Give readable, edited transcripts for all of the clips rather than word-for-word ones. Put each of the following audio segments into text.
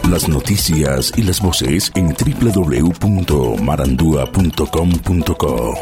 Las noticias y las voces en www.marandua.com.co.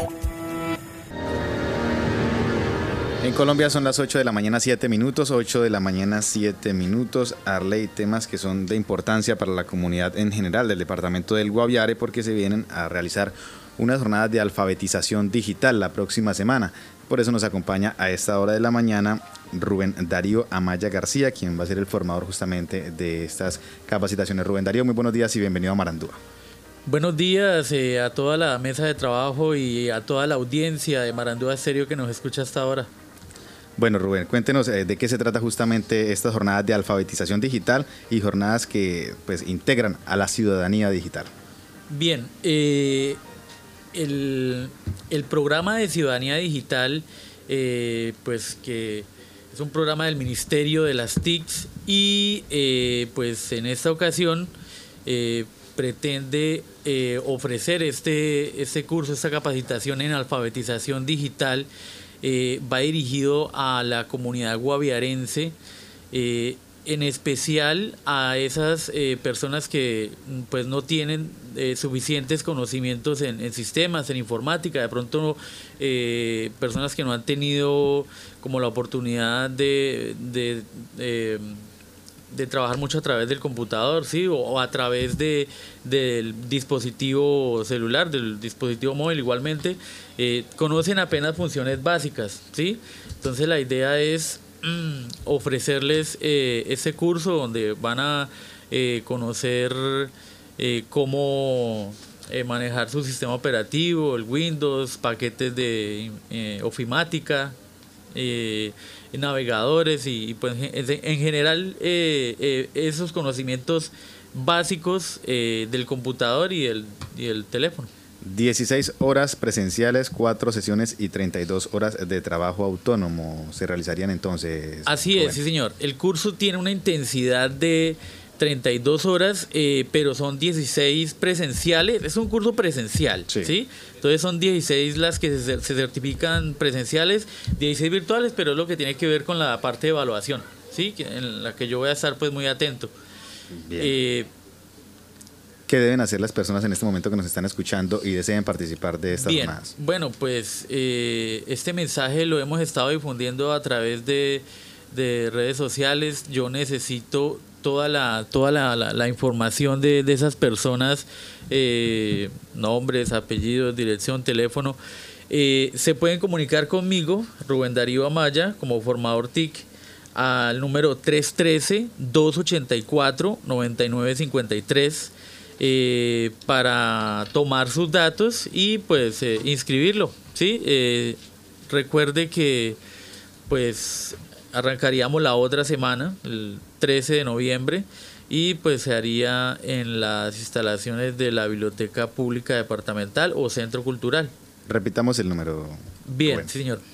En Colombia son las 8 de la mañana 7 minutos, 8 de la mañana 7 minutos. Arley, temas que son de importancia para la comunidad en general del departamento del Guaviare, porque se vienen a realizar unas jornadas de alfabetización digital la próxima semana. Por eso nos acompaña a esta hora de la mañana Rubén Darío Amaya García, quien va a ser el formador justamente de estas capacitaciones. Rubén Darío, muy buenos días y bienvenido a Marandúa. Buenos días a toda la mesa de trabajo y a toda la audiencia de Marandúa Estéreo que nos escucha hasta ahora. Bueno, Rubén, cuéntenos de qué se trata justamente estas jornadas de alfabetización digital y jornadas que pues integran a la ciudadanía digital. Bien, el programa de ciudadanía digital, pues que es un programa del Ministerio de las TICs y pues en esta ocasión pretende ofrecer este curso, esta capacitación en alfabetización digital. Va dirigido a la comunidad guaviarense, en especial a esas personas que pues no tienen suficientes conocimientos en sistemas, en informática, de pronto personas que no han tenido como la oportunidad de trabajar mucho a través del computador, ¿sí? o a través del dispositivo celular, del dispositivo móvil igualmente, conocen apenas funciones básicas, ¿sí? Entonces la idea es ofrecerles ese curso donde van a conocer cómo manejar su sistema operativo, el Windows, paquetes de ofimática, navegadores y pues en general esos conocimientos básicos del computador y el teléfono. 16 horas presenciales, 4 sesiones y 32 horas de trabajo autónomo se realizarían entonces. Así es, sí señor. El curso tiene una intensidad de 32 horas, pero son 16 presenciales. Es un curso presencial, ¿sí? Entonces son 16 las que se certifican presenciales, 16 virtuales, pero es lo que tiene que ver con la parte de evaluación, ¿sí? En la que yo voy a estar pues muy atento. Bien. ¿Qué deben hacer las personas en este momento que nos están escuchando y deseen participar de estas jornadas? Bueno, pues este mensaje lo hemos estado difundiendo a través de redes sociales. Yo necesito toda la información de esas personas, nombres, apellidos, dirección, teléfono. Se pueden comunicar conmigo, Rubén Darío Amaya, como formador TIC, al número 313-284-9953 para tomar sus datos y pues inscribirlo, ¿sí? Recuerde que pues arrancaríamos la otra semana, el 13 de noviembre, y pues se haría en las instalaciones de la Biblioteca Pública Departamental o Centro Cultural. Repitamos el número. Bien, bueno. Sí señor,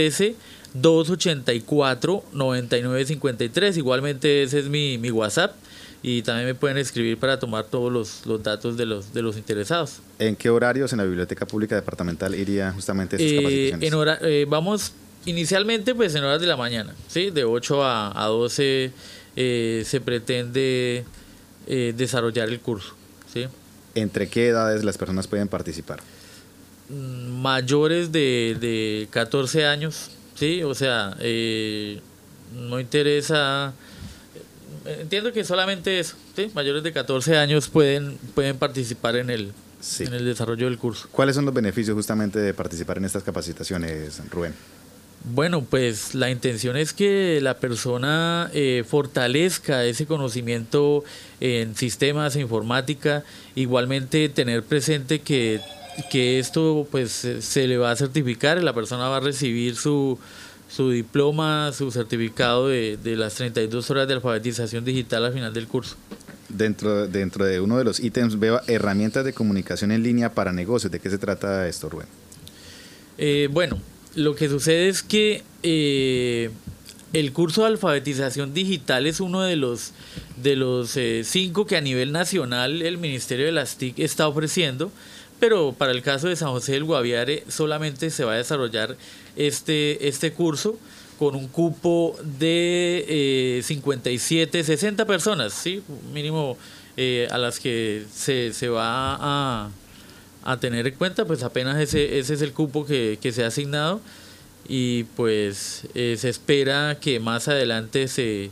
313-284-9953, igualmente ese es mi WhatsApp. Y también me pueden escribir para tomar todos los datos de los interesados. ¿En qué horarios en la Biblioteca Pública Departamental iría justamente estas capacitaciones? Vamos inicialmente pues en horas de la mañana, ¿sí? De 8 a 12 se pretende desarrollar el curso, ¿sí? ¿Entre qué edades las personas pueden participar? Mayores de 14 años, ¿sí? O sea, no interesa... Entiendo que solamente eso, ¿sí? Mayores de 14 años pueden participar en el desarrollo del curso. ¿Cuáles son los beneficios justamente de participar en estas capacitaciones, Rubén? Bueno, pues la intención es que la persona fortalezca ese conocimiento en sistemas, informática, igualmente tener presente que esto pues se le va a certificar, la persona va a recibir su diploma, su certificado de las 32 horas de alfabetización digital al final del curso. Dentro de uno de los ítems veo herramientas de comunicación en línea para negocios. ¿De qué se trata esto, Rubén? Bueno, lo que sucede es que el curso de alfabetización digital es uno de los 5 que a nivel nacional el Ministerio de las TIC está ofreciendo, pero para el caso de San José del Guaviare solamente se va a desarrollar este curso con un cupo de 57, 60 personas, ¿sí? Mínimo a las que se va a tener en cuenta, pues apenas ese es el cupo que se ha asignado, y pues se espera que más adelante se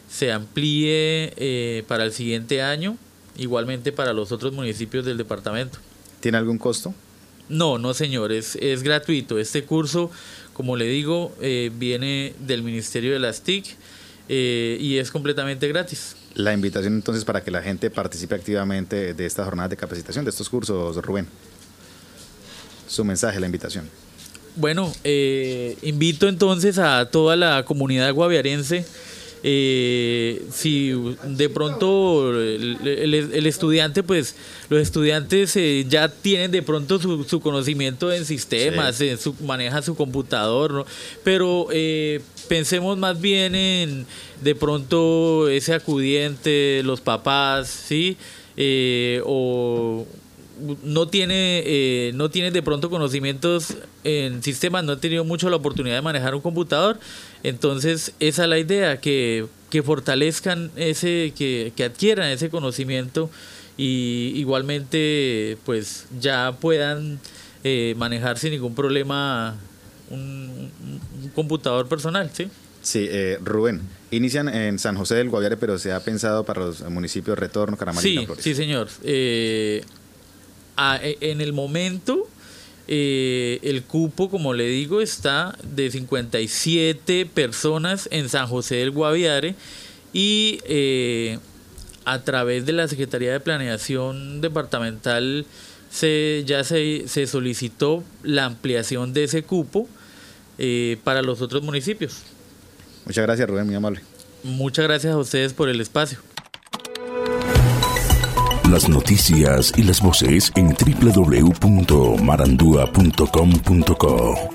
amplíe para el siguiente año, igualmente para los otros municipios del departamento. ¿Tiene algún costo? No, señor, es gratuito. Este curso, como le digo, viene del Ministerio de las TIC y es completamente gratis. La invitación entonces para que la gente participe activamente de estas jornadas de capacitación, de estos cursos, Rubén. Su mensaje, la invitación. Bueno, invito entonces a toda la comunidad guaviarense. Si de pronto el estudiante, pues los estudiantes ya tienen de pronto su conocimiento en sistemas, sí, maneja su computador, ¿no? Pero pensemos más bien en de pronto ese acudiente, los papás, ¿sí? O no tiene de pronto conocimientos en sistemas, no ha tenido mucho la oportunidad de manejar un computador. Entonces esa es la idea, que fortalezcan que adquieran ese conocimiento, y igualmente pues ya puedan manejar sin ningún problema un computador personal, ¿sí? Sí, Rubén, inician en San José del Guaviare, pero se ha pensado para los municipios Retorno, Caramar y Miraflores. Sí, señor. En el momento el cupo, como le digo, está de 57 personas en San José del Guaviare, y a través de la Secretaría de Planeación Departamental ya se solicitó la ampliación de ese cupo para los otros municipios. Muchas gracias, Rubén, muy amable. Muchas gracias a ustedes por el espacio. Las noticias y las voces en www.marandua.com.co.